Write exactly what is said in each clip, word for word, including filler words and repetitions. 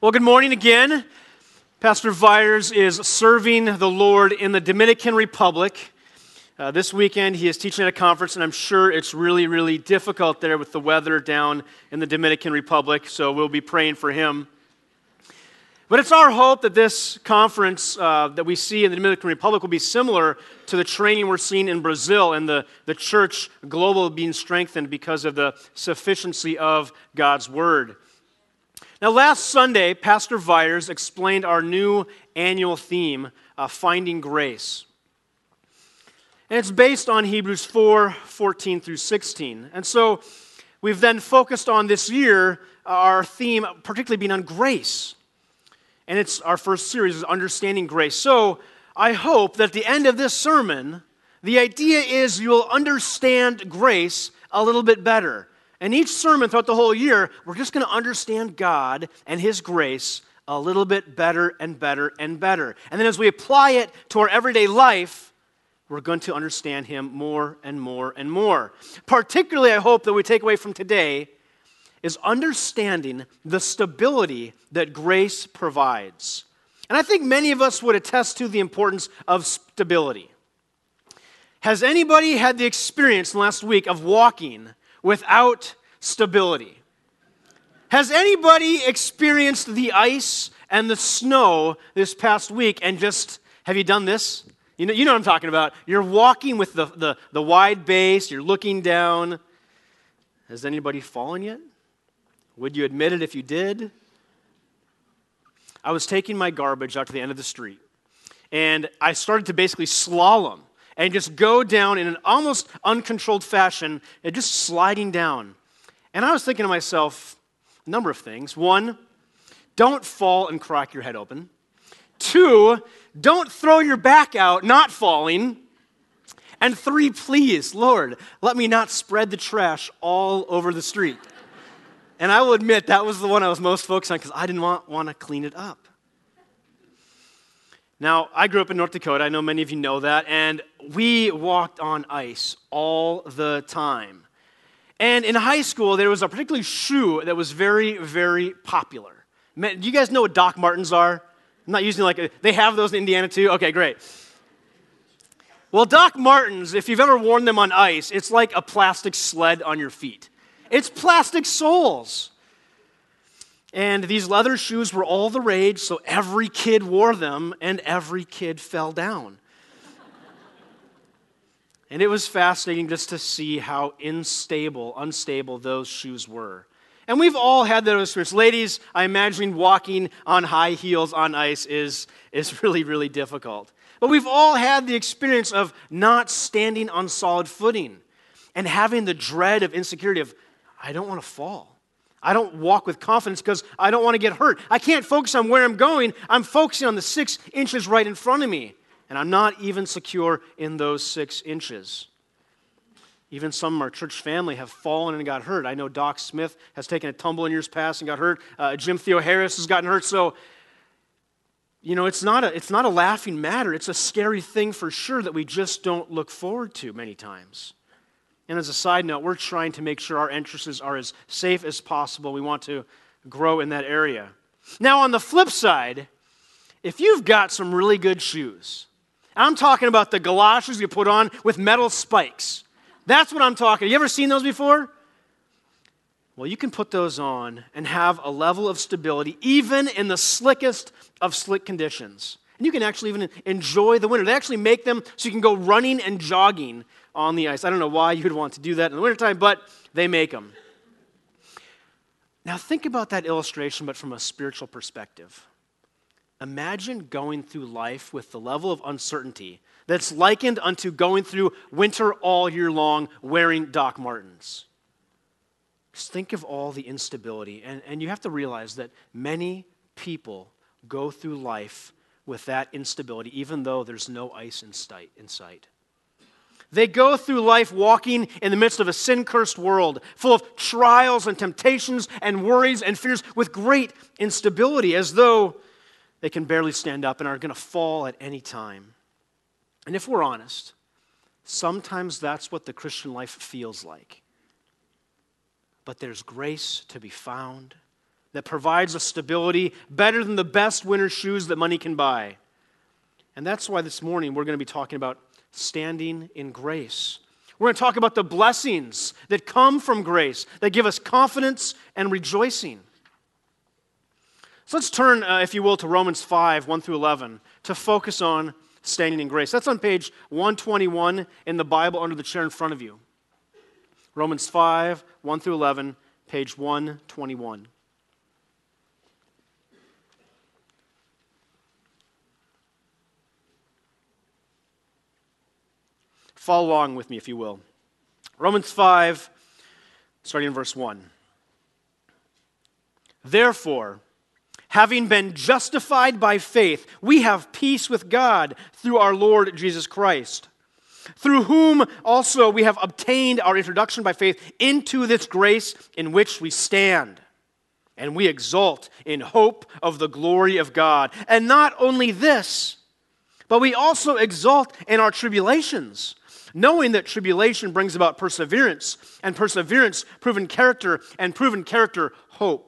Well, good morning again. Pastor Viers is serving the Lord in the Dominican Republic. Uh, this weekend, he is teaching at a conference, and I'm sure it's really, really difficult there with the weather down in the Dominican Republic, so we'll be praying for him. But it's our hope that this conference uh, that we see in the Dominican Republic will be similar to the training we're seeing in Brazil and the, the church global being strengthened because of the sufficiency of God's Word. Now, last Sunday, Pastor Viers explained our new annual theme, uh, Finding Grace. And it's based on Hebrews four, fourteen through sixteen. And so we've then focused on this year, uh, our theme particularly being on grace. And it's our first series is Understanding Grace. So I hope that at the end of this sermon, the idea is you'll understand grace a little bit better. And each sermon throughout the whole year, we're just going to understand God and His grace a little bit better and better and better. And then as we apply it to our everyday life, we're going to understand Him more and more and more. Particularly, I hope that we take away from today is understanding the stability that grace provides. And I think many of us would attest to the importance of stability. Has anybody had the experience last week of walking without stability? Has anybody experienced the ice and the snow this past week and just, have you done this? You know, you know what I'm talking about. You're walking with the, the, the wide base, you're looking down. Has anybody fallen yet? Would you admit it if you did? I was taking my garbage out to the end of the street, and I started to basically slalom and just go down in an almost uncontrolled fashion, and just sliding down. And I was thinking to myself, a number of things. One, don't fall and crack your head open. Two, don't throw your back out, not falling. And three, please, Lord, let me not spread the trash all over the street. And I will admit that was the one I was most focused on because I didn't want, want to clean it up. Now, I grew up in North Dakota. I know many of you know that. And we walked on ice all the time. And in high school, there was a particular shoe that was very, very popular. Do you guys know what Doc Martens are? I'm not using like, a, they have those in Indiana too? Okay, great. Well, Doc Martens, if you've ever worn them on ice, it's like a plastic sled on your feet. It's plastic soles. And these leather shoes were all the rage, so every kid wore them, and every kid fell down. And it was fascinating just to see how unstable, unstable those shoes were. And we've all had those experiences. Ladies, I imagine walking on high heels on ice is, is really, really difficult. But we've all had the experience of not standing on solid footing and having the dread of insecurity of, I don't want to fall. I don't walk with confidence because I don't want to get hurt. I can't focus on where I'm going. I'm focusing on the six inches right in front of me. And I'm not even secure in those six inches. Even some of our church family have fallen and got hurt. I know Doc Smith has taken a tumble in years past and got hurt. Uh, Jim Theo Harris has gotten hurt. So, you know, it's not a, it's not a laughing matter. It's a scary thing for sure that we just don't look forward to many times. And as a side note, we're trying to make sure our entrances are as safe as possible. We want to grow in that area. Now, on the flip side, if you've got some really good shoes, I'm talking about the galoshes you put on with metal spikes. That's what I'm talking. You ever seen those before? Well, you can put those on and have a level of stability even in the slickest of slick conditions. And you can actually even enjoy the winter. They actually make them so you can go running and jogging on the ice. I don't know why you would want to do that in the wintertime, but they make them. Now think about that illustration, but from a spiritual perspective. Imagine going through life with the level of uncertainty that's likened unto going through winter all year long wearing Doc Martens. Just think of all the instability, and, and you have to realize that many people go through life with that instability, even though there's no ice in sight. In sight. They go through life walking in the midst of a sin-cursed world, full of trials and temptations and worries and fears with great instability, as though they can barely stand up and are going to fall at any time. And if we're honest, sometimes that's what the Christian life feels like. But there's grace to be found. that provides a stability better than the best winter shoes that money can buy. And that's why this morning we're going to be talking about standing in grace. We're going to talk about the blessings that come from grace, that give us confidence and rejoicing. So let's turn, uh, if you will, to Romans five, one through eleven, to focus on standing in grace. That's on page one twenty-one in the Bible under the chair in front of you. Romans five, one through eleven, page one twenty-one. Follow along with me, if you will. Romans five, starting in verse one. Therefore, having been justified by faith, we have peace with God through our Lord Jesus Christ, through whom also we have obtained our introduction by faith into this grace in which we stand. And we exult in hope of the glory of God. And not only this, but we also exult in our tribulations, knowing that tribulation brings about perseverance, and perseverance, proven character, and proven character, hope.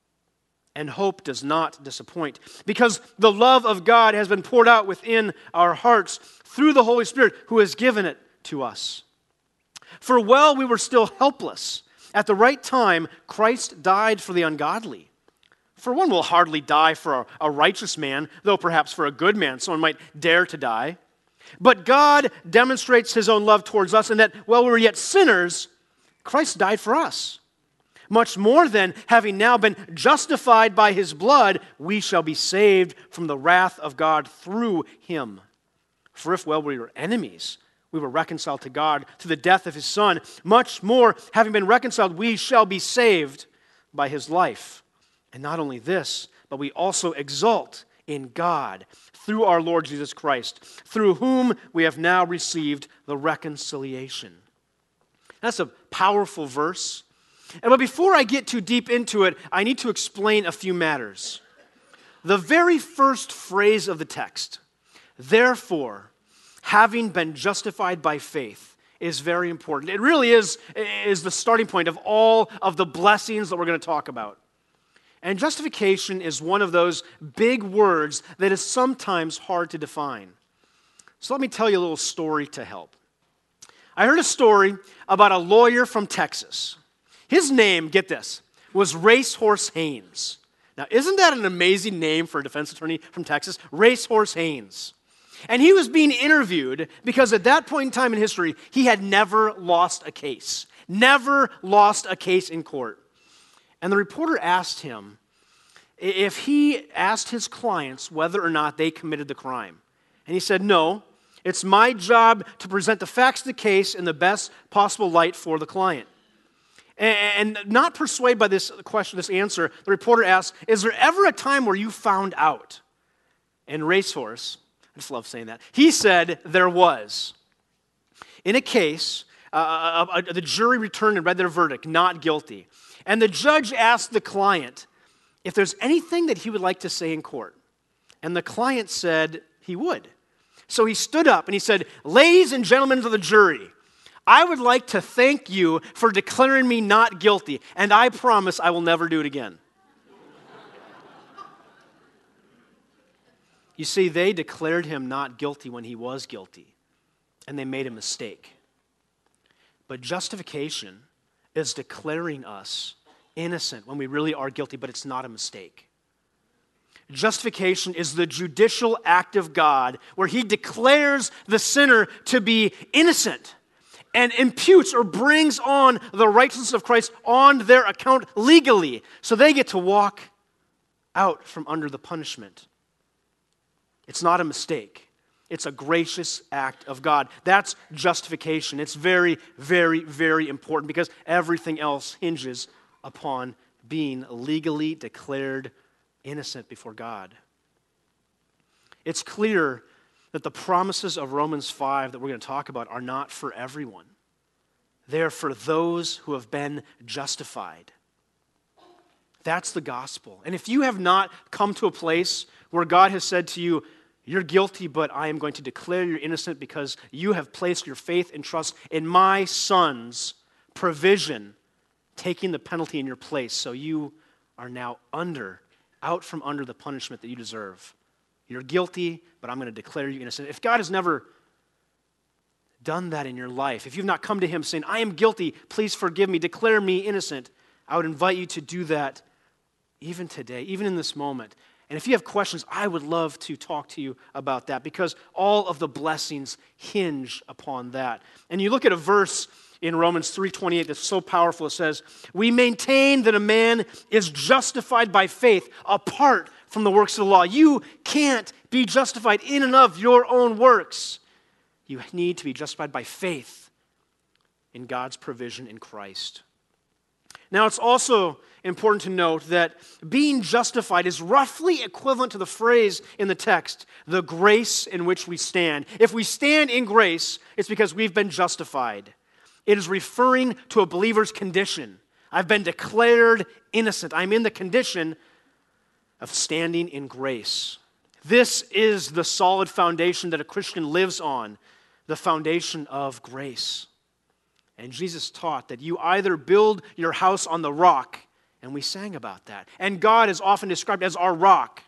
And hope does not disappoint, because the love of God has been poured out within our hearts through the Holy Spirit who has given it to us. For while we were still helpless, at the right time, Christ died for the ungodly. For one will hardly die for a, a righteous man, though perhaps for a good man someone might dare to die. But God demonstrates his own love towards us in that while we were yet sinners, Christ died for us. Much more than, having now been justified by his blood, we shall be saved from the wrath of God through him. For if while we were enemies, we were reconciled to God through the death of his Son, much more, having been reconciled, we shall be saved by his life. And not only this, but we also exult in God through our Lord Jesus Christ, through whom we have now received the reconciliation. That's a powerful verse. But before I get too deep into it, I need to explain a few matters. The very first phrase of the text, therefore, having been justified by faith, is very important. It really is, is the starting point of all of the blessings that we're going to talk about. And justification is one of those big words that is sometimes hard to define. So let me tell you a little story to help. I heard a story about a lawyer from Texas. His name, get this, was Racehorse Haynes. Now, isn't that an amazing name for a defense attorney from Texas? Racehorse Haynes. And he was being interviewed because at that point in time in history, he had never lost a case. Never lost a case in court. And the reporter asked him if he asked his clients whether or not they committed the crime. And he said, no, it's my job to present the facts of the case in the best possible light for the client. And not persuaded by this question, this answer, the reporter asked, is there ever a time where you found out? And Racehorse, I just love saying that, he said there was. In a case, uh, uh, the jury returned and read their verdict, not guilty. And the judge asked the client if there's anything that he would like to say in court. And the client said he would. So he stood up and he said, ladies and gentlemen of the jury, I would like to thank you for declaring me not guilty, and I promise I will never do it again. You see, they declared him not guilty when he was guilty, and they made a mistake. But justification is declaring us innocent when we really are guilty, but it's not a mistake. Justification is the judicial act of God where he declares the sinner to be innocent and imputes or brings on the righteousness of Christ on their account legally, so they get to walk out from under the punishment. It's not a mistake. It's a gracious act of God. That's justification. It's very, very, very important because everything else hinges upon being legally declared innocent before God. It's clear that the promises of Romans five that we're going to talk about are not for everyone. They're for those who have been justified. That's the gospel. And if you have not come to a place where God has said to you, you're guilty, but I am going to declare you're innocent because you have placed your faith and trust in my Son's provision, taking the penalty in your place so you are now under, out from under the punishment that you deserve. You're guilty, but I'm going to declare you innocent. If God has never done that in your life, if you've not come to him saying, I am guilty, please forgive me, declare me innocent, I would invite you to do that even today, even in this moment. And if you have questions, I would love to talk to you about that because all of the blessings hinge upon that. And you look at a verse in Romans three twenty-eight that's so powerful. It says, we maintain that a man is justified by faith apart from the works of the law. You can't be justified in and of your own works. You need to be justified by faith in God's provision in Christ. Now, it's also important to note that being justified is roughly equivalent to the phrase in the text, the grace in which we stand. If we stand in grace, it's because we've been justified. It is referring to a believer's condition. I've been declared innocent. I'm in the condition of standing in grace. This is the solid foundation that a Christian lives on, the foundation of grace. And Jesus taught that you either build your house on the rock, and we sang about that, and God is often described as our rock,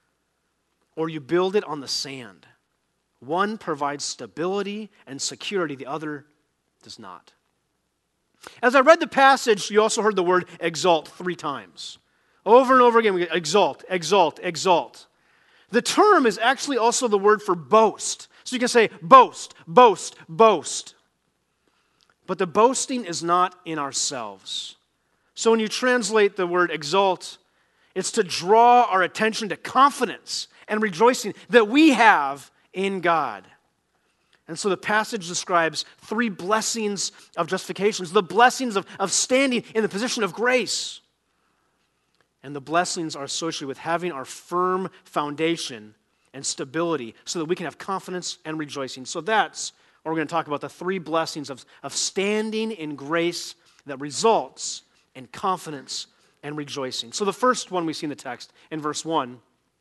or you build it on the sand. One provides stability and security, the other does not. As I read the passage, you also heard the word exalt three times. Over and over again, we get exalt, exalt, exalt. The term is actually also the word for boast. So you can say boast, boast, boast. But the boasting is not in ourselves. So when you translate the word exalt, it's to draw our attention to confidence and rejoicing that we have in God. And so the passage describes three blessings of justification, the blessings of, of standing in the position of grace. And the blessings are associated with having our firm foundation and stability so that we can have confidence and rejoicing. So that's what we're going to talk about, the three blessings of, of standing in grace that results in confidence and rejoicing. So the first one we see in the text in verse one,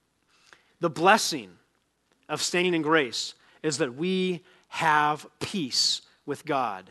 the blessing of standing in grace is that we have peace with God.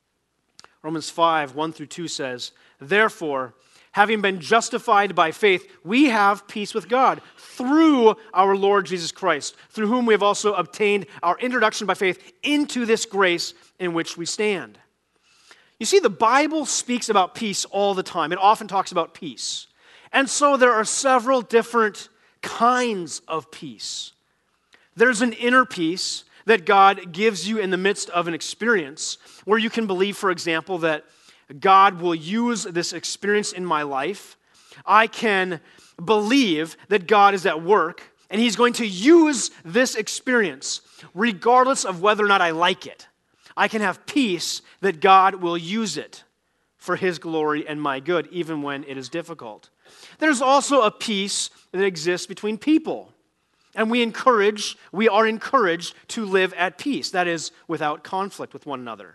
Romans five, one through two says, therefore, having been justified by faith, we have peace with God through our Lord Jesus Christ, through whom we have also obtained our introduction by faith into this grace in which we stand. You see, the Bible speaks about peace all the time. It often talks about peace. And so there are several different kinds of peace. There's an inner peace that God gives you in the midst of an experience where you can believe, for example, that God will use this experience in my life. I can believe that God is at work and He's going to use this experience regardless of whether or not I like it. I can have peace that God will use it for His glory and my good, even when it is difficult. There's also a peace that exists between people. And we encourage, we are encouraged to live at peace. That is, without conflict with one another.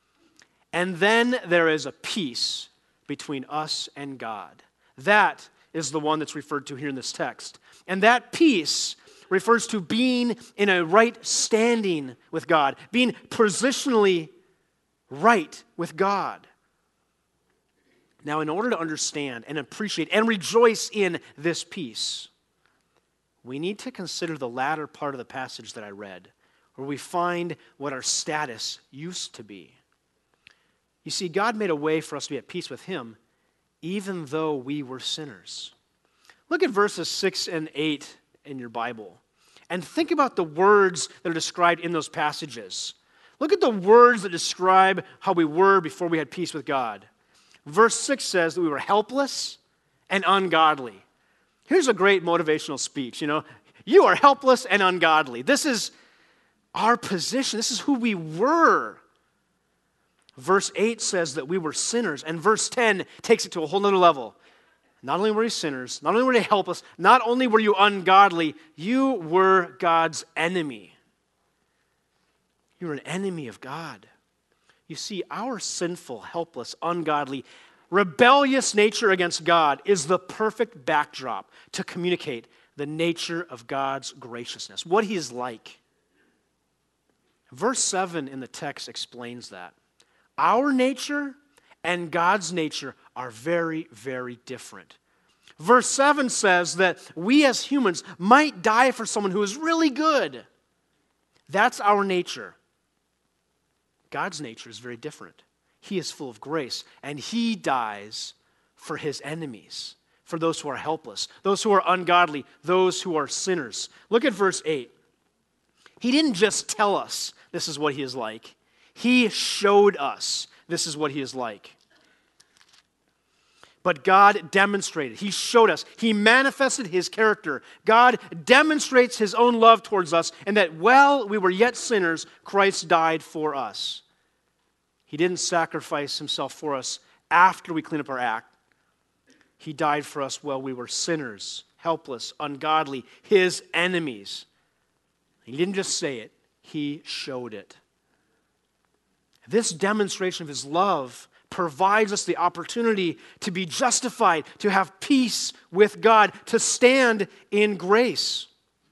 And then there is a peace between us and God. That is the one that's referred to here in this text. And that peace refers to being in a right standing with God, being positionally right with God. Now, in order to understand and appreciate and rejoice in this peace, we need to consider the latter part of the passage that I read, where we find what our status used to be. You see, God made a way for us to be at peace with Him, even though we were sinners. Look at verses six and eight in your Bible, and think about the words that are described in those passages. Look at the words that describe how we were before we had peace with God. Verse six says that we were helpless and ungodly. Here's a great motivational speech, you know. You are helpless and ungodly. This is our position. This is who we were. Verse eight says that we were sinners, and verse ten takes it to a whole other level. Not only were you sinners, not only were you helpless, not only were you ungodly, you were God's enemy. You were an enemy of God. You see, our sinful, helpless, ungodly, rebellious nature against God is the perfect backdrop to communicate the nature of God's graciousness, what He is like. Verse seven in the text explains that. Our nature and God's nature are very, very different. Verse seven says that we as humans might die for someone who is really good. That's our nature. God's nature is very different. He is full of grace, and he dies for his enemies, for those who are helpless, those who are ungodly, those who are sinners. Look at verse eight. He didn't just tell us this is what he is like. He showed us this is what he is like. But God demonstrated, he showed us, he manifested his character. God demonstrates his own love towards us, and that while we were yet sinners, Christ died for us. He didn't sacrifice himself for us after we clean up our act. He died for us while we were sinners, helpless, ungodly, his enemies. He didn't just say it, he showed it. This demonstration of his love provides us the opportunity to be justified, to have peace with God, to stand in grace.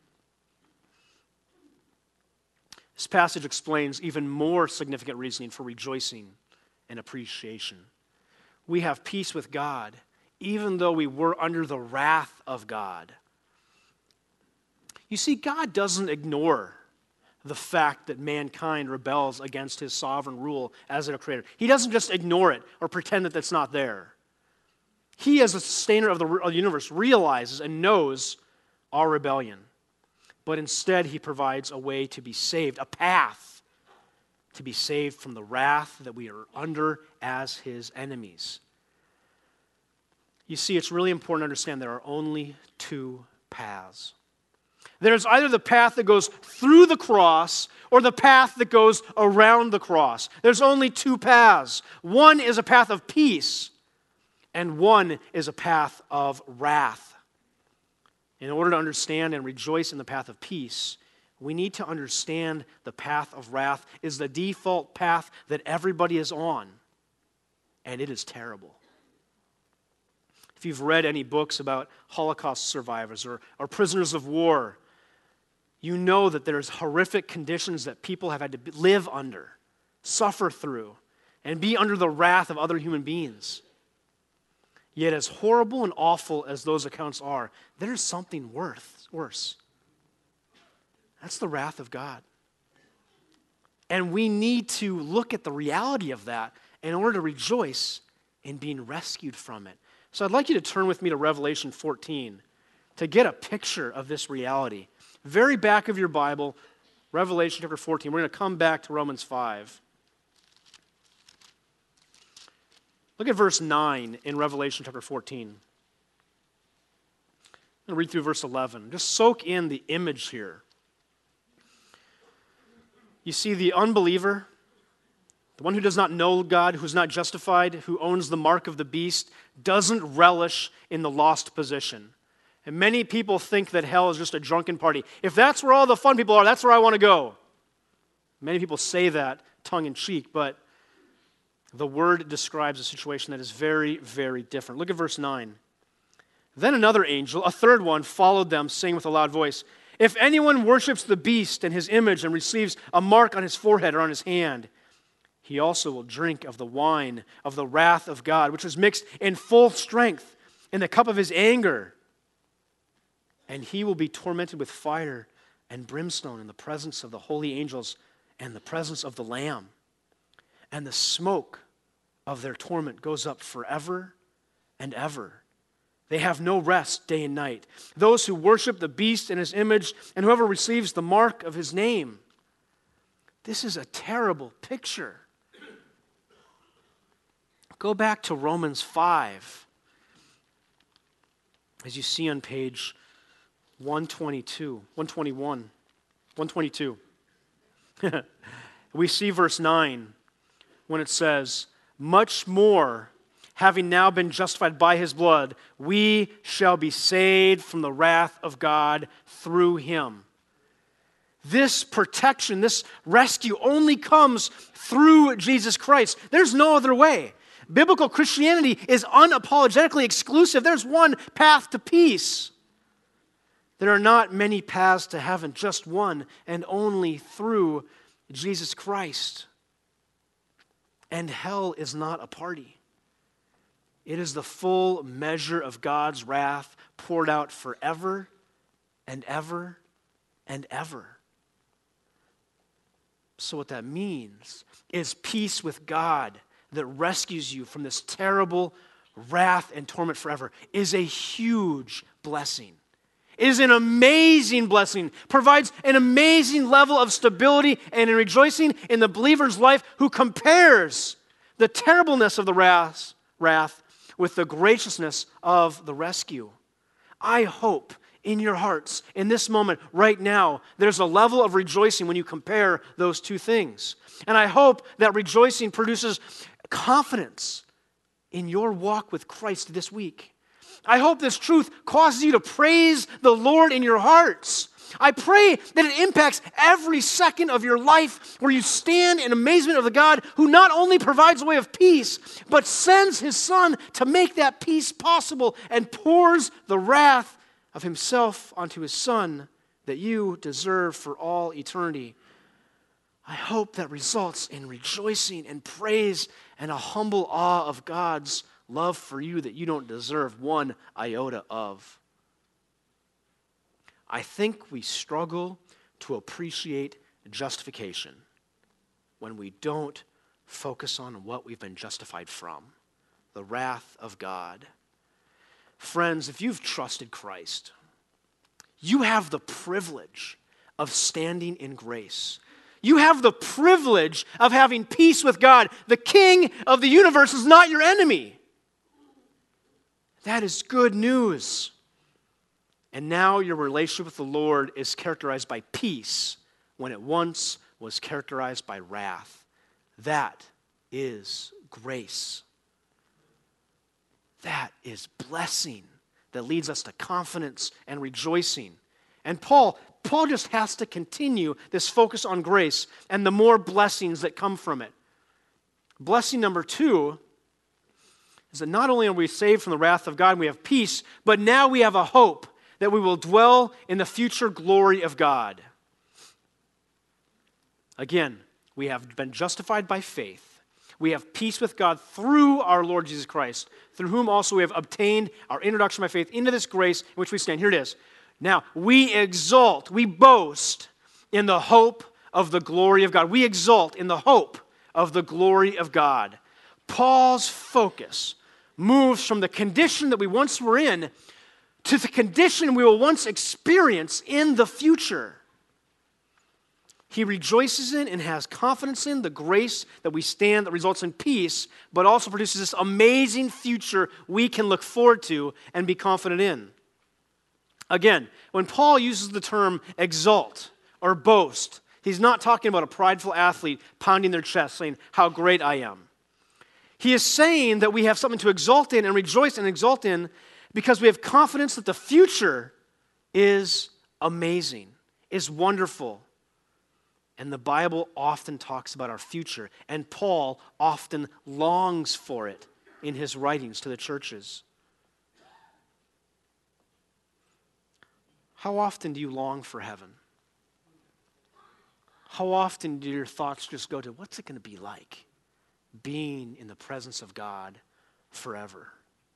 This passage explains even more significant reasoning for rejoicing and appreciation. We have peace with God, even though we were under the wrath of God. You see, God doesn't ignore the fact that mankind rebels against his sovereign rule as their creator. He doesn't just ignore it or pretend that that's not there. He, as a sustainer of the universe, realizes and knows our rebellion. But instead, he provides a way to be saved, a path to be saved from the wrath that we are under as his enemies. You see, it's really important to understand there are only two paths. There's either the path that goes through the cross or the path that goes around the cross. There's only two paths. One is a path of peace, and one is a path of wrath. In order to understand and rejoice in the path of peace, we need to understand the path of wrath is the default path that everybody is on, and it is terrible. If you've read any books about Holocaust survivors or, or prisoners of war, you know that there's horrific conditions that people have had to live under, suffer through, and be under the wrath of other human beings. Yet as horrible and awful as those accounts are, there's something worth, worse. That's the wrath of God. And we need to look at the reality of that in order to rejoice in being rescued from it. So I'd like you to turn with me to Revelation fourteen to get a picture of this reality. Very back of your Bible, Revelation chapter fourteen. We're going to come back to Romans five. Look at verse nine in Revelation chapter fourteen. I'm going to read through verse eleven. Just soak in the image here. You see, the unbeliever, the one who does not know God, who's not justified, who owns the mark of the beast, doesn't relish in the lost position. And many people think that hell is just a drunken party. If that's where all the fun people are, that's where I want to go. Many people say that tongue in cheek, but the word describes a situation that is very, very different. Look at verse nine. Then another angel, a third one, followed them, saying with a loud voice, "If anyone worships the beast and his image and receives a mark on his forehead or on his hand, he also will drink of the wine of the wrath of God, which is mixed in full strength in the cup of his anger. And he will be tormented with fire and brimstone in the presence of the holy angels and the presence of the Lamb. And the smoke of their torment goes up forever and ever. They have no rest day and night. Those who worship the beast and his image, and whoever receives the mark of his name." This is a terrible picture. Go back to Romans five, as you see on page one twenty-two, one twenty-one, one twenty-two. We see verse nine when it says, "Much more, having now been justified by his blood, we shall be saved from the wrath of God through him." This protection, this rescue only comes through Jesus Christ. There's no other way. Biblical Christianity is unapologetically exclusive. There's one path to peace. There are not many paths to heaven, just one, and only through Jesus Christ. And hell is not a party. It is the full measure of God's wrath poured out forever and ever and ever. So what that means is peace with God that rescues you from this terrible wrath and torment forever is a huge blessing. It is an amazing blessing, provides an amazing level of stability and rejoicing in the believer's life who compares the terribleness of the wrath, wrath with the graciousness of the rescue. I hope in your hearts, in this moment, right now, there's a level of rejoicing when you compare those two things. And I hope that rejoicing produces confidence in your walk with Christ this week. I hope this truth causes you to praise the Lord in your hearts. I pray that it impacts every second of your life where you stand in amazement of the God who not only provides a way of peace, but sends his Son to make that peace possible and pours the wrath of himself onto his Son that you deserve for all eternity. I hope that results in rejoicing and praise and a humble awe of God's love for you that you don't deserve one iota of. I think we struggle to appreciate justification when we don't focus on what we've been justified from, the wrath of God. Friends, if you've trusted Christ, you have the privilege of standing in grace. You have the privilege of having peace with God. The King of the universe is not your enemy. That is good news. And now your relationship with the Lord is characterized by peace when it once was characterized by wrath. That is grace. That is blessing that leads us to confidence and rejoicing. And Paul, Paul just has to continue this focus on grace and the more blessings that come from it. Blessing number two is that not only are we saved from the wrath of God and we have peace, but now we have a hope that we will dwell in the future glory of God. Again, we have been justified by faith. We have peace with God through our Lord Jesus Christ, through whom also we have obtained our introduction by faith into this grace in which we stand. Here it is. Now, we exult, we boast in the hope of the glory of God. We exult in the hope of the glory of God. Paul's focus moves from the condition that we once were in to the condition we will once experience in the future. He rejoices in and has confidence in the grace that we stand that results in peace, but also produces this amazing future we can look forward to and be confident in. Again, when Paul uses the term exalt or boast, he's not talking about a prideful athlete pounding their chest saying, "How great I am." He is saying that we have something to exalt in and rejoice and exult in because we have confidence that the future is amazing, is wonderful. And the Bible often talks about our future, and Paul often longs for it in his writings to the churches. How often do you long for heaven? How often do your thoughts just go to, what's it going to be like being in the presence of God forever?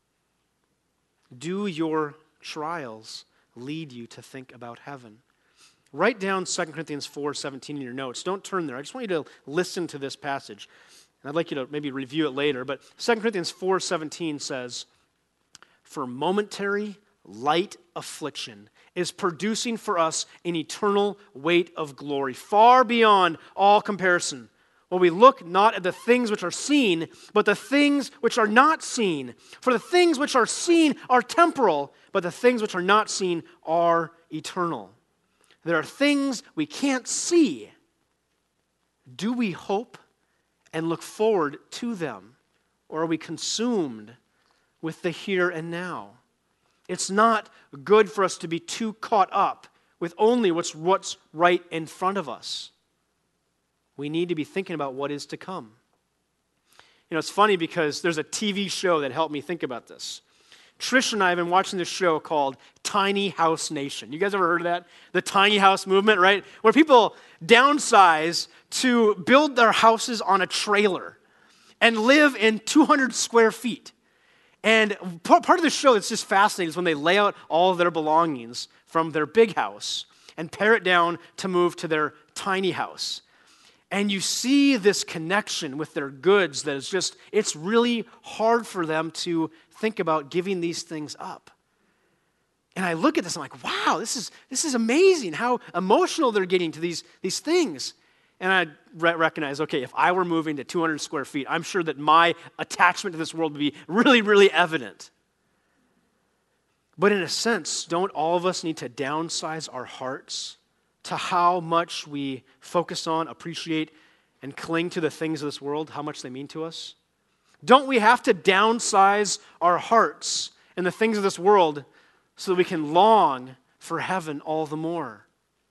Do your trials lead you to think about heaven? Write down Second Corinthians four seventeen in your notes. Don't turn there. I just want you to listen to this passage. And I'd like you to maybe review it later. But Second Corinthians four seventeen says, "For momentary light affliction is producing for us an eternal weight of glory, far beyond all comparison. Well, we look not at the things which are seen, but the things which are not seen. For the things which are seen are temporal, but the things which are not seen are eternal." There are things we can't see. Do we hope and look forward to them? Or are we consumed with the here and now? It's not good for us to be too caught up with only what's, what's right in front of us. We need to be thinking about what is to come. You know, it's funny because there's a T V show that helped me think about this. Trish and I have been watching this show called Tiny House Nation. You guys ever heard of that? The tiny house movement, right? Where people downsize to build their houses on a trailer and live in two hundred square feet. And part of the show that's just fascinating is when they lay out all of their belongings from their big house and pare it down to move to their tiny house. And you see this connection with their goods that is just, it's really hard for them to think about giving these things up. And I look at this, I'm like, wow, this is this is amazing how emotional they're getting to these, these things. And I re- recognize, okay, if I were moving to two hundred square feet, I'm sure that my attachment to this world would be really, really evident. But in a sense, don't all of us need to downsize our hearts to how much we focus on, appreciate, and cling to the things of this world, how much they mean to us? Don't we have to downsize our hearts and the things of this world so that we can long for heaven all the more?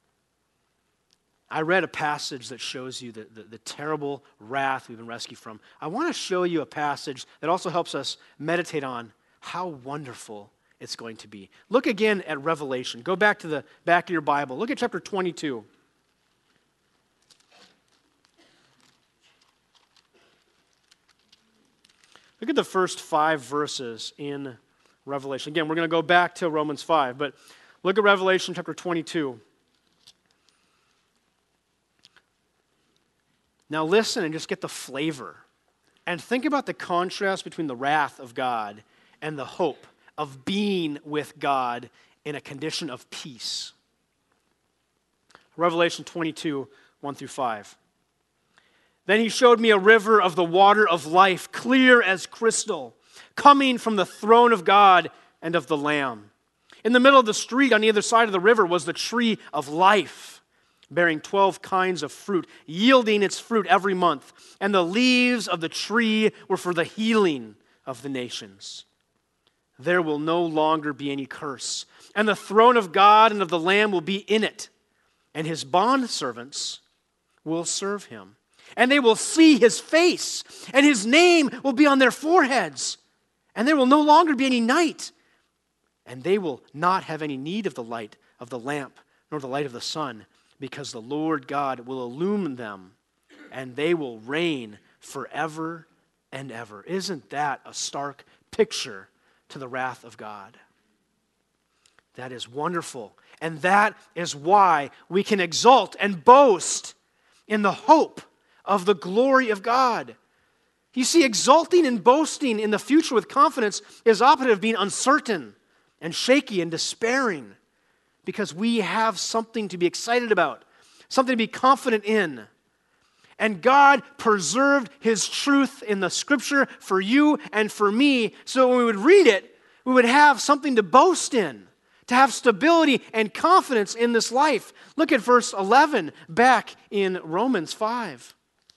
I read a passage that shows you the, the, the terrible wrath we've been rescued from. I want to show you a passage that also helps us meditate on how wonderful it's going to be. Look again at Revelation. Go back to the back of your Bible. Look at chapter twenty-two. Look at the first five verses in Revelation. Again, we're going to go back to Romans five, but look at Revelation chapter twenty-two. Now listen and just get the flavor. And think about the contrast between the wrath of God and the hope of being with God in a condition of peace. Revelation twenty-two, one through five. Then he showed me a river of the water of life, clear as crystal, coming from the throne of God and of the Lamb. In the middle of the street on either side of the river was the tree of life, bearing twelve kinds of fruit, yielding its fruit every month. And the leaves of the tree were for the healing of the nations. There will no longer be any curse. And the throne of God and of the Lamb will be in it. And his bondservants will serve him. And they will see his face. And his name will be on their foreheads. And there will no longer be any night. And they will not have any need of the light of the lamp, nor the light of the sun, because the Lord God will illumine them, and they will reign forever and ever. Isn't that a stark picture to the wrath of God? That is wonderful. And that is why we can exult and boast in the hope of the glory of God. You see, exulting and boasting in the future with confidence is opposite of being uncertain and shaky and despairing, because we have something to be excited about, something to be confident in. And God preserved his truth in the scripture for you and for me, so when we would read it, we would have something to boast in, to have stability and confidence in this life. Look at verse eleven back in Romans five.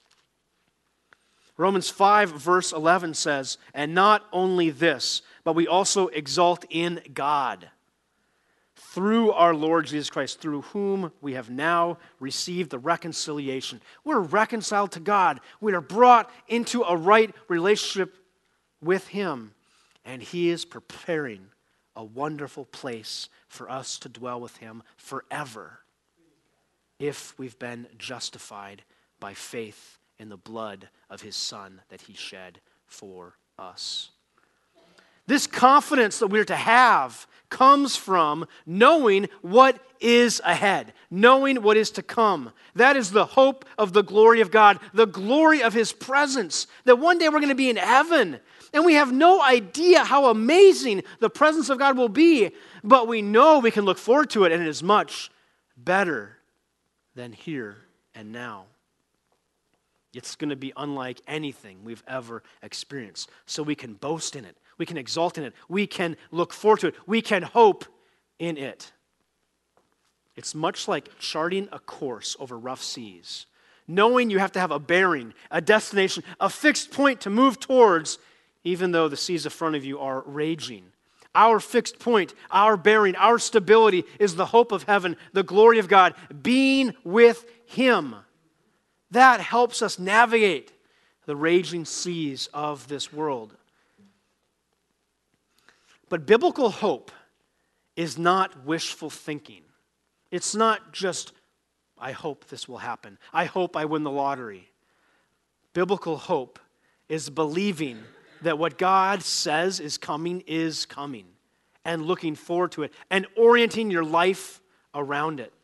Romans five verse eleven says, "And not only this, but we also exult in God, through our Lord Jesus Christ, through whom we have now received the reconciliation." We're reconciled to God. We are brought into a right relationship with him. And he is preparing a wonderful place for us to dwell with him forever if we've been justified by faith in the blood of his Son that he shed for us. This confidence that we're to have comes from knowing what is ahead, knowing what is to come. That is the hope of the glory of God, the glory of his presence, that one day we're going to be in heaven. And we have no idea how amazing the presence of God will be, but we know we can look forward to it, and it is much better than here and now. It's going to be unlike anything we've ever experienced. So we can boast in it. We can exalt in it. We can look forward to it. We can hope in it. It's much like charting a course over rough seas. Knowing you have to have a bearing, a destination, a fixed point to move towards, even though the seas in front of you are raging. Our fixed point, our bearing, our stability is the hope of heaven, the glory of God, being with him. That helps us navigate the raging seas of this world. But biblical hope is not wishful thinking. It's not just, I hope this will happen. I hope I win the lottery. Biblical hope is believing that what God says is coming is coming, and looking forward to it, and orienting your life around it.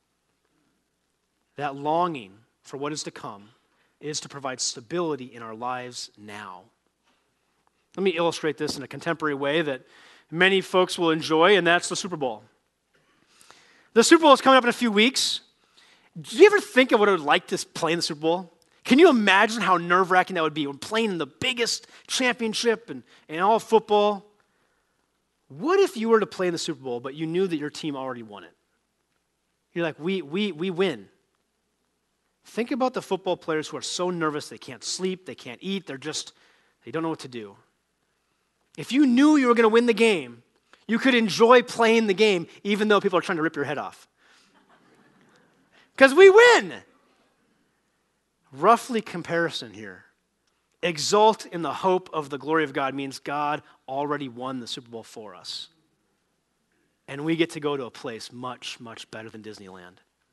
That longing for what is to come is to provide stability in our lives now. Let me illustrate this in a contemporary way that many folks will enjoy, and that's the Super Bowl. The Super Bowl is coming up in a few weeks. Do you ever think of what it would like to play in the Super Bowl? Can you imagine how nerve-wracking that would be when playing in the biggest championship and, and all football? What if you were to play in the Super Bowl, but you knew that your team already won it? You're like, we, we, we win. Think about the football players who are so nervous they can't sleep, they can't eat, they're just, they don't know what to do. If you knew you were going to win the game, you could enjoy playing the game even though people are trying to rip your head off. Because we win. Roughly comparison here. Exult in the hope of the glory of God means God already won the Super Bowl for us. And we get to go to a place much, much better than Disneyland.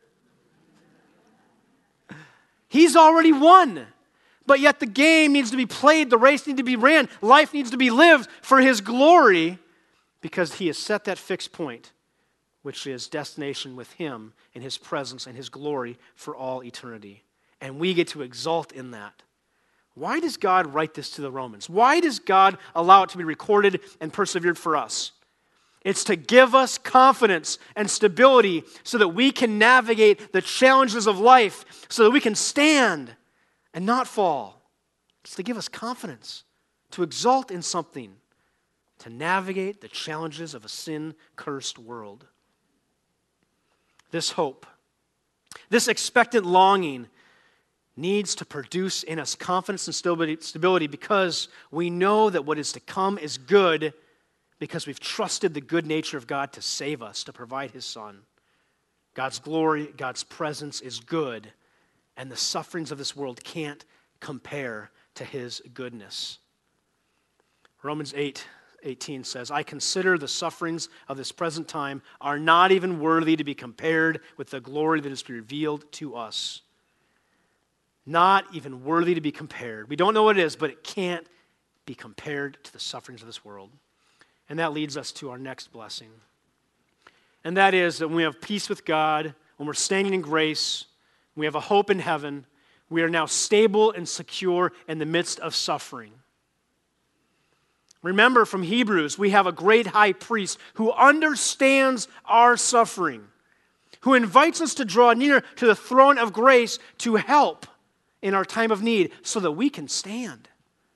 He's already won. But yet the game needs to be played, the race needs to be ran, life needs to be lived for his glory because he has set that fixed point, which is destination with him in his presence and his glory for all eternity. And we get to exult in that. Why does God write this to the Romans? Why does God allow it to be recorded and persevered for us? It's to give us confidence and stability so that we can navigate the challenges of life, so that we can stand and not fall. It's to give us confidence, to exult in something, to navigate the challenges of a sin-cursed world. This hope, this expectant longing needs to produce in us confidence and stability because we know that what is to come is good because we've trusted the good nature of God to save us, to provide his Son. God's glory, God's presence is good, and the sufferings of this world can't compare to his goodness. Romans eight eighteen says, I consider the sufferings of this present time are not even worthy to be compared with the glory that is to be revealed to us. Not even worthy to be compared. We don't know what it is, but it can't be compared to the sufferings of this world. And that leads us to our next blessing. And that is that when we have peace with God, when we're standing in grace, we have a hope in heaven, we are now stable and secure in the midst of suffering. Remember from Hebrews, we have a great high priest who understands our suffering, who invites us to draw near to the throne of grace to help in our time of need so that we can stand.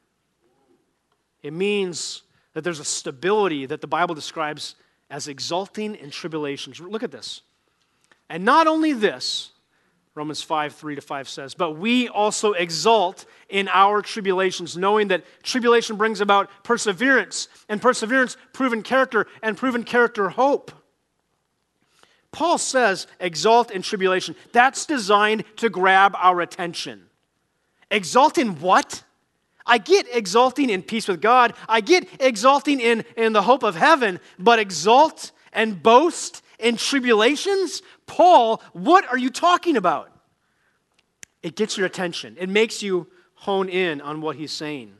It means that there's a stability that the Bible describes as exulting in tribulations. Look at this. And not only this, Romans five, three to five says, but we also exult in our tribulations, knowing that tribulation brings about perseverance, and perseverance, proven character, and proven character, hope. Paul says, exult in tribulation. That's designed to grab our attention. Exult in what? I get exulting in peace with God. I get exulting in, in the hope of heaven, but exult and boast in tribulations? Paul, what are you talking about? It gets your attention. It makes you hone in on what he's saying.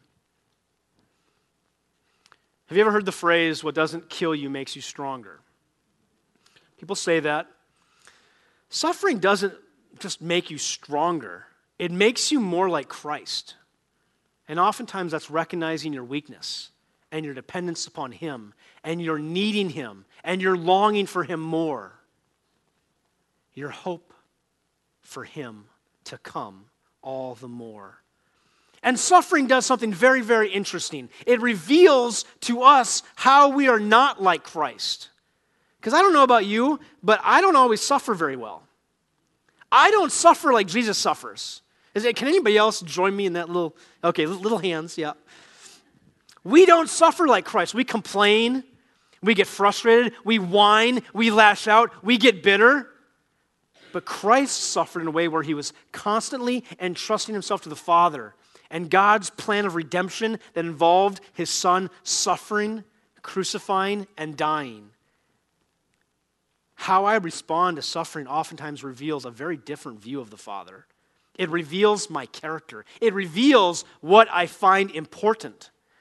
Have you ever heard the phrase, what doesn't kill you makes you stronger? People say that. Suffering doesn't just make you stronger. It makes you more like Christ. And oftentimes that's recognizing your weakness and your dependence upon him and your needing him and your longing for him more. Your hope for him to come all the more. And suffering does something very, very interesting. It reveals to us how we are not like Christ. Because I don't know about you, but I don't always suffer very well. I don't suffer like Jesus suffers. Is it, can anybody else join me in that little, okay, little hands, yeah. We don't suffer like Christ. We complain, we get frustrated, we whine, we lash out, we get bitter. But Christ suffered in a way where he was constantly entrusting himself to the Father and God's plan of redemption that involved his Son suffering, crucifying, and dying. How I respond to suffering oftentimes reveals a very different view of the Father. It reveals my character. It reveals what I find important,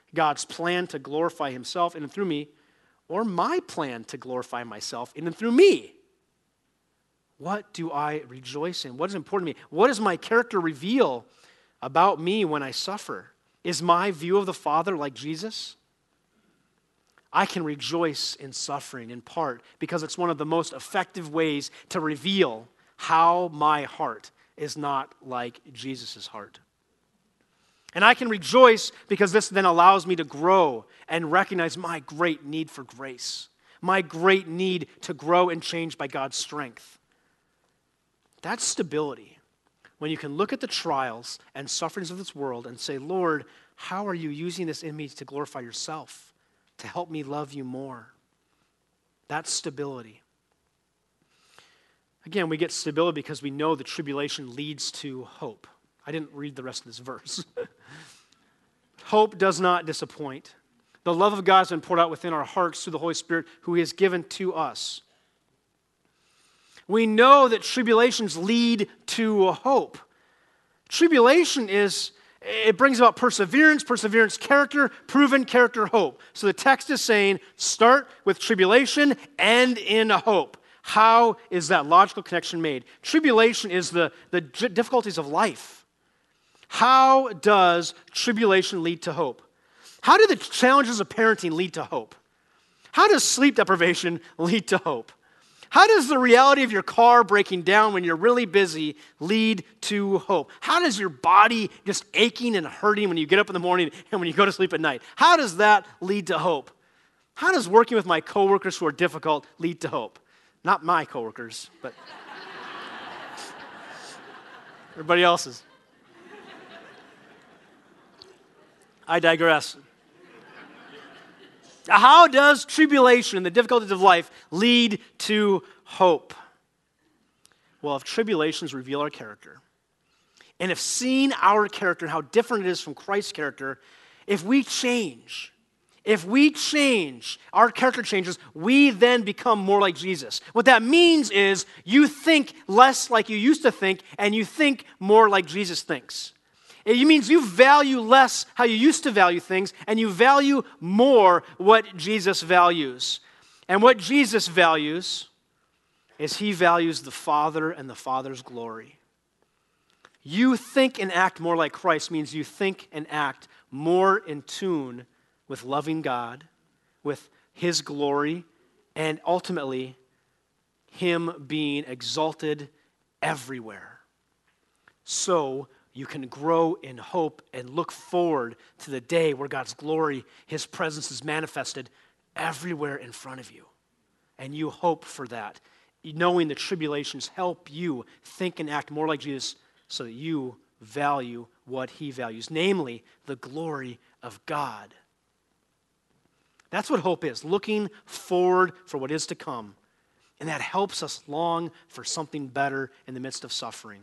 God's plan to glorify himself in and through me, or my plan to glorify myself in and through me? What do I rejoice in? What is important to me? What does my character reveal about me when I suffer? Is my view of the Father like Jesus? I can rejoice in suffering in part because it's one of the most effective ways to reveal how my heart is not like Jesus' heart. And I can rejoice because this then allows me to grow and recognize my great need for grace, my great need to grow and change by God's strength. That's stability. When you can look at the trials and sufferings of this world and say, Lord, how are you using this in me to glorify yourself, to help me love you more? That's stability. Again, we get stability because we know the tribulation leads to hope. I didn't read the rest of this verse. Hope does not disappoint. The love of God has been poured out within our hearts through the Holy Spirit who he has given to us. We know that tribulations lead to hope. Tribulation is, it brings about perseverance, perseverance, character, proven character, hope. So the text is saying, start with tribulation, end in hope. How is that logical connection made? Tribulation is the, the difficulties of life. How does tribulation lead to hope? How do the challenges of parenting lead to hope? How does sleep deprivation lead to hope? How does the reality of your car breaking down when you're really busy lead to hope? How does your body just aching and hurting when you get up in the morning and when you go to sleep at night? How does that lead to hope? How does working with my coworkers who are difficult lead to hope? Not my coworkers, but everybody else's. I digress. How does tribulation and the difficulties of life lead to hope? Well, if tribulations reveal our character, and if seeing our character and how different it is from Christ's character, if we change, if we change, our character changes, we then become more like Jesus. What that means is you think less like you used to think, and you think more like Jesus thinks. It means you value less how you used to value things, and you value more what Jesus values. And what Jesus values is he values the Father and the Father's glory. You think and act more like Christ means you think and act more in tune with loving God, with his glory, and ultimately him being exalted everywhere. So you can grow in hope and look forward to the day where God's glory, his presence is manifested everywhere in front of you. And you hope for that, knowing the tribulations help you think and act more like Jesus so that you value what he values, namely the glory of God. That's what hope is, looking forward for what is to come. And that helps us long for something better in the midst of suffering.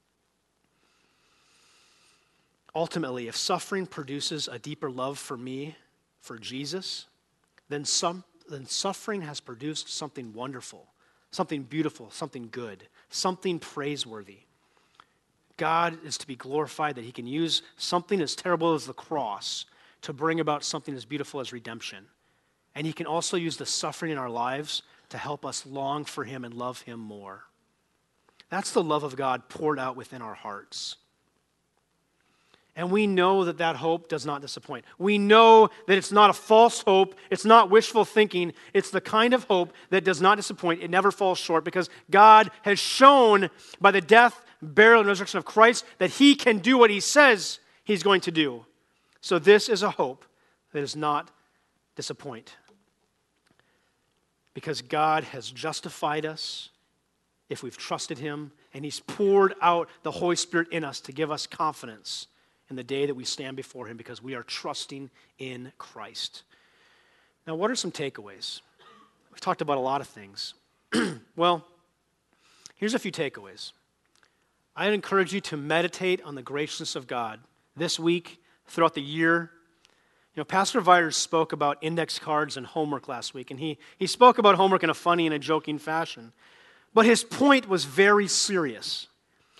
Ultimately, if suffering produces a deeper love for me, for Jesus, then some then suffering has produced something wonderful, something beautiful, something good, something praiseworthy. God is to be glorified that he can use something as terrible as the cross to bring about something as beautiful as redemption. And he can also use the suffering in our lives to help us long for him and love him more. That's the love of God poured out within our hearts. And we know that that hope does not disappoint. We know that it's not a false hope. It's not wishful thinking. It's the kind of hope that does not disappoint. It never falls short because God has shown by the death, burial, and resurrection of Christ that he can do what he says he's going to do. So this is a hope that does not disappoint. Because God has justified us if we've trusted him, and he's poured out the Holy Spirit in us to give us confidence in the day that we stand before him because we are trusting in Christ. Now, what are some takeaways? We've talked about a lot of things. Well, here's a few takeaways. I'd encourage you to meditate on the graciousness of God this week, throughout the year. You know, Pastor Viders spoke about index cards and homework last week, and he, he spoke about homework in a funny and a joking fashion. But his point was very serious.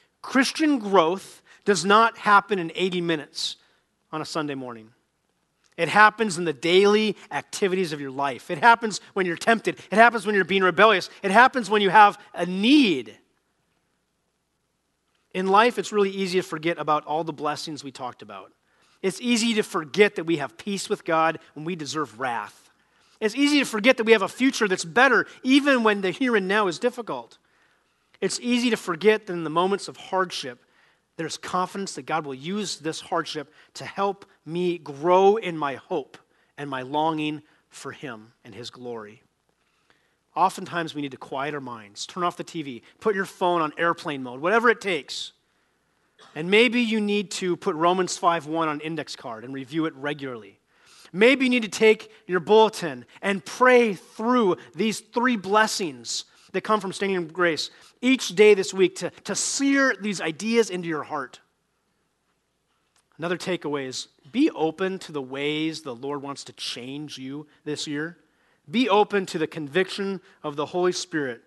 Christian growth does not happen in eighty minutes on a Sunday morning. It happens in the daily activities of your life. It happens when you're tempted. It happens when you're being rebellious. It happens when you have a need. In life, it's really easy to forget about all the blessings we talked about. It's easy to forget that we have peace with God when we deserve wrath. It's easy to forget that we have a future that's better even when the here and now is difficult. It's easy to forget that in the moments of hardship, there's confidence that God will use this hardship to help me grow in my hope and my longing for Him and His glory. Oftentimes we need to quiet our minds, turn off the T V, put your phone on airplane mode, whatever it takes. And maybe you need to put Romans five one on an index card and review it regularly. Maybe you need to take your bulletin and pray through these three blessings that come from standing in grace each day this week to, to sear these ideas into your heart. Another takeaway is be open to the ways the Lord wants to change you this year. Be open to the conviction of the Holy Spirit.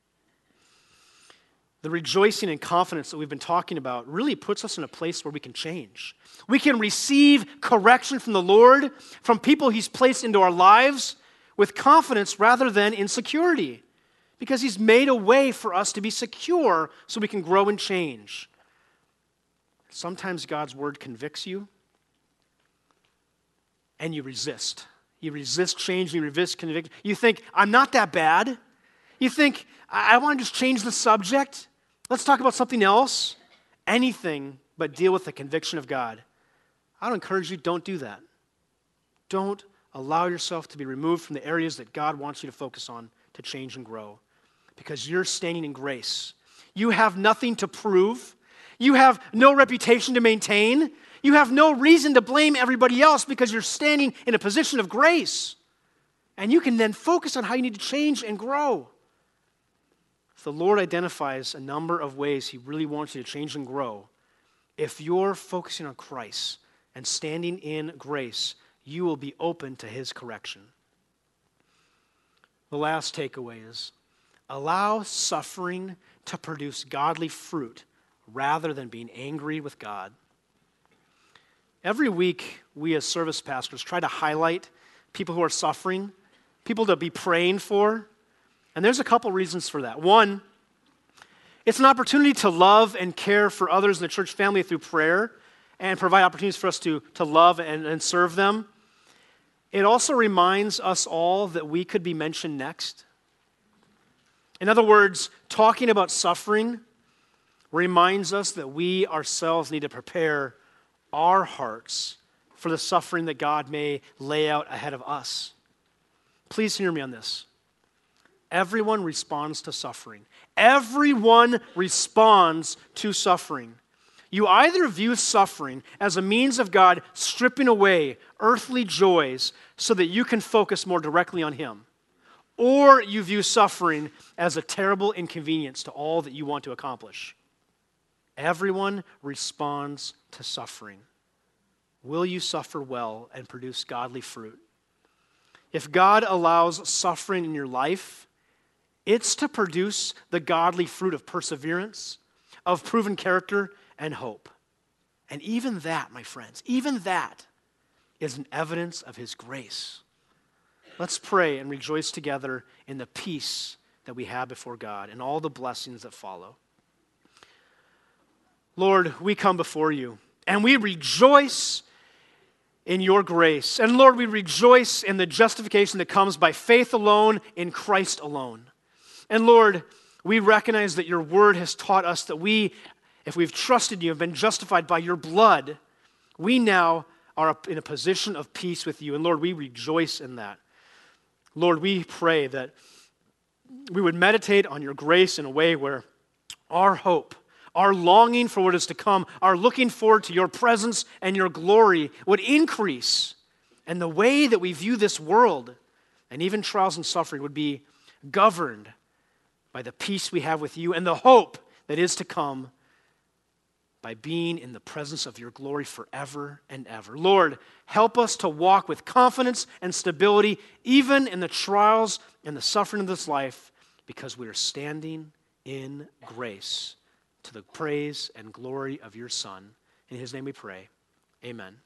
The rejoicing and confidence that we've been talking about really puts us in a place where we can change. We can receive correction from the Lord, from people He's placed into our lives, with confidence rather than insecurity, because He's made a way for us to be secure so we can grow and change. Sometimes God's word convicts you, and you resist. You resist change, you resist conviction. You think, I'm not that bad. You think, I, I want to just change the subject. Let's talk about something else. Anything but deal with the conviction of God. I would encourage you, don't do that. Don't allow yourself to be removed from the areas that God wants you to focus on to change and grow, because you're standing in grace. You have nothing to prove. You have no reputation to maintain. You have no reason to blame everybody else because you're standing in a position of grace. And you can then focus on how you need to change and grow. If the Lord identifies a number of ways He really wants you to change and grow, if you're focusing on Christ and standing in grace, you will be open to His correction. The last takeaway is, allow suffering to produce godly fruit rather than being angry with God. Every week, we as service pastors try to highlight people who are suffering, people to be praying for, and there's a couple reasons for that. One, it's an opportunity to love and care for others in the church family through prayer and provide opportunities for us to, to love and, and serve them. It also reminds us all that we could be mentioned next. In other words, talking about suffering reminds us that we ourselves need to prepare our hearts for the suffering that God may lay out ahead of us. Please hear me on this. Everyone responds to suffering. Everyone responds to suffering. You either view suffering as a means of God stripping away earthly joys so that you can focus more directly on Him, or you view suffering as a terrible inconvenience to all that you want to accomplish. Everyone responds to suffering. Will you suffer well and produce godly fruit? If God allows suffering in your life, it's to produce the godly fruit of perseverance, of proven character, and hope. And even that, my friends, even that is an evidence of His grace. Let's pray and rejoice together in the peace that we have before God and all the blessings that follow. Lord, we come before You, and we rejoice in Your grace. And Lord, we rejoice in the justification that comes by faith alone, in Christ alone. And Lord, we recognize that Your word has taught us that we, if we've trusted You, have been justified by Your blood, we now are in a position of peace with You. And Lord, we rejoice in that. Lord, we pray that we would meditate on Your grace in a way where our hope, our longing for what is to come, our looking forward to Your presence and Your glory would increase. And the way that we view this world and even trials and suffering would be governed by the peace we have with You and the hope that is to come by being in the presence of Your glory forever and ever. Lord, help us to walk with confidence and stability even in the trials and the suffering of this life, because we are standing in grace to the praise and glory of Your Son. In His name we pray. Amen.